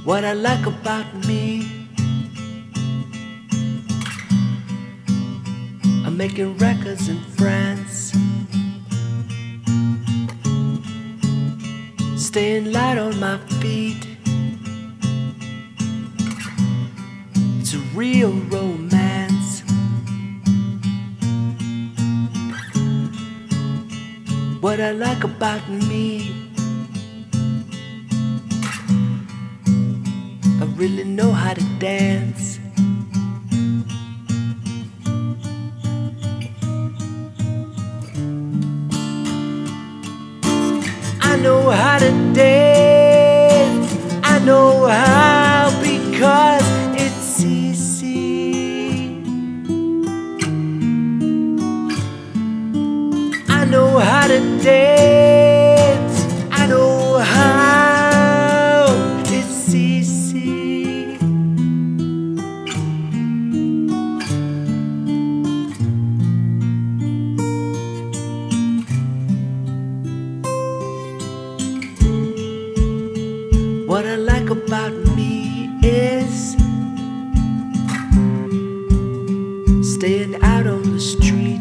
What I like about me, I'm making records in France, staying light on my feet. It's a real romance. What I like about me, I really know how to dance. I know how to dance. I know how because it's easy. I know how to dance. I know how it's easy. What I like about me is staying out on the street.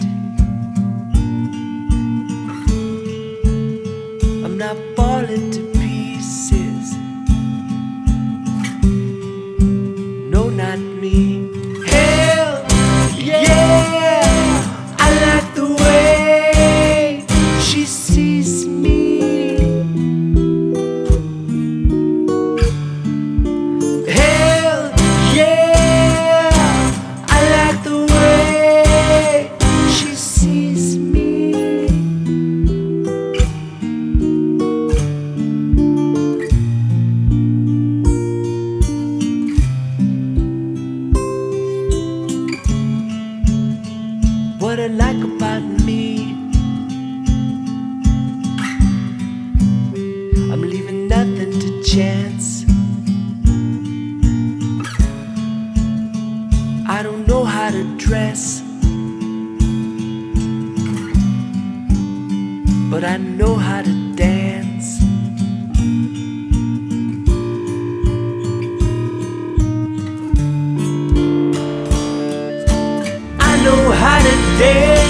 I'm not falling to pieces. No, not me. Hell yeah, I like the way she sees me. Hell yeah, I like the way she sees me. What I like about me, I'm leaving nothing to chance. I don't know how to dress, but I know how to dance. I know how to dance.